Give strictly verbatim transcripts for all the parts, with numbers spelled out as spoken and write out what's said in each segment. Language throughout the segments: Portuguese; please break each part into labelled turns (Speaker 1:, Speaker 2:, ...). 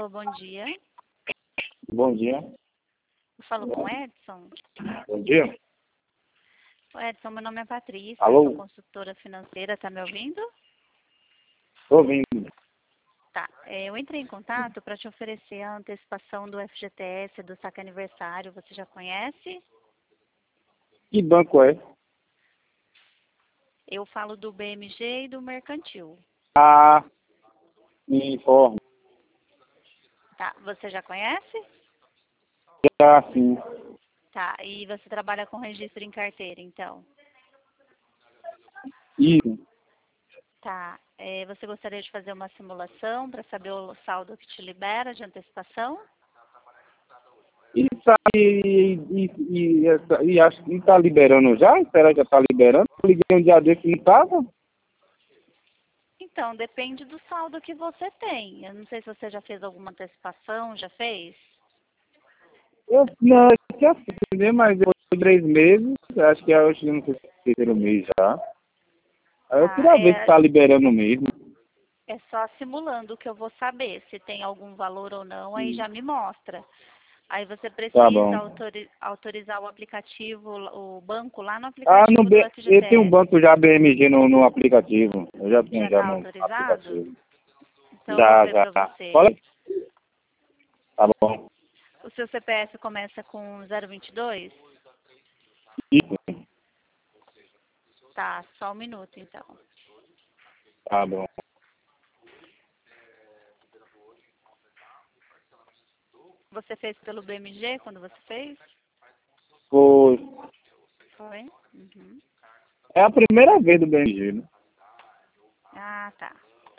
Speaker 1: Alô, bom dia.
Speaker 2: Bom dia.
Speaker 1: Eu falo com o Edson.
Speaker 2: Bom dia.
Speaker 1: Ô, Edson, meu nome é Patrícia,
Speaker 2: Alô?
Speaker 1: sou consultora financeira, tá me ouvindo?
Speaker 2: Estou ouvindo.
Speaker 1: Tá. É, eu entrei em contato para te oferecer a antecipação do F G T S do saque aniversário. Você já conhece?
Speaker 2: Que banco é?
Speaker 1: Eu falo do B M G e do Mercantil.
Speaker 2: Ah, me informe.
Speaker 1: Tá. Você já conhece?
Speaker 2: Já sim.
Speaker 1: Tá. E você trabalha com registro em carteira, então?
Speaker 2: Isso.
Speaker 1: Tá. É, você gostaria de fazer uma simulação para saber o saldo que te libera de antecipação?
Speaker 2: E tá, e, e, e, essa- e acho que tá liberando já? Será que já tá liberando? Eu liguei um dia desse e não tava?
Speaker 1: Então, depende do saldo que você tem. Eu não sei se você já fez alguma antecipação, já fez?
Speaker 2: Eu, não, eu tinha feito, né? Mas eu fui três meses, acho que é hoje não sei se é o terceiro mês já. Aí eu
Speaker 1: Tá,
Speaker 2: queria ver se
Speaker 1: é,
Speaker 2: tá liberando mesmo.
Speaker 1: é só simulando que eu vou saber se tem algum valor ou não, aí já me mostra. Aí você
Speaker 2: Tá bom.
Speaker 1: precisa autori- autorizar o aplicativo, o banco lá no
Speaker 2: Ah, no
Speaker 1: aplicativo do
Speaker 2: B, eu tenho um
Speaker 1: F G T S.
Speaker 2: banco já B M G no, no aplicativo. Eu já
Speaker 1: Já
Speaker 2: tenho já
Speaker 1: está
Speaker 2: no
Speaker 1: autorizado?
Speaker 2: aplicativo.
Speaker 1: Então eu vou
Speaker 2: Já,
Speaker 1: ver
Speaker 2: já.
Speaker 1: para
Speaker 2: Fala.
Speaker 1: você.
Speaker 2: Tá bom.
Speaker 1: O seu C P F começa com zero vinte e dois?
Speaker 2: Isso.
Speaker 1: Tá, só um minuto então.
Speaker 2: Tá bom.
Speaker 1: Você fez pelo B M G quando você fez?
Speaker 2: Foi.
Speaker 1: Foi? Uhum.
Speaker 2: É a primeira vez do B M G, né?
Speaker 1: Ah, tá.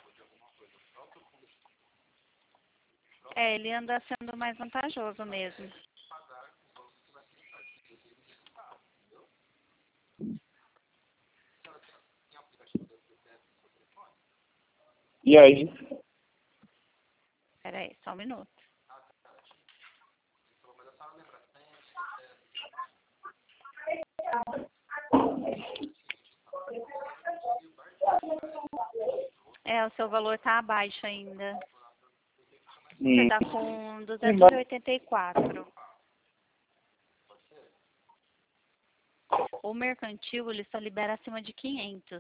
Speaker 1: É, ele anda sendo mais vantajoso mesmo.
Speaker 2: E aí?
Speaker 1: Espera aí, só um minuto. É, o seu valor tá abaixo ainda. Você
Speaker 2: Hum.
Speaker 1: tá com
Speaker 2: Sim,
Speaker 1: duzentos e
Speaker 2: mas-
Speaker 1: oitenta e quatro. O mercantil, ele só libera acima de quinhentos,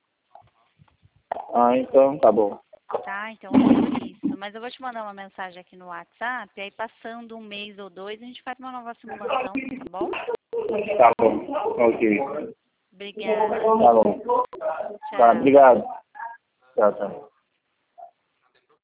Speaker 2: Ah, então tá bom.
Speaker 1: tá? Então é por isso. Mas eu vou te mandar uma mensagem aqui no WhatsApp, aí passando um mês ou dois, a gente faz uma nova simulação, tá bom?
Speaker 2: Tá bom. Ok.
Speaker 1: Obrigada.
Speaker 2: Tá bom. Tá,
Speaker 1: Tchau.
Speaker 2: obrigado. Tchau, tchau.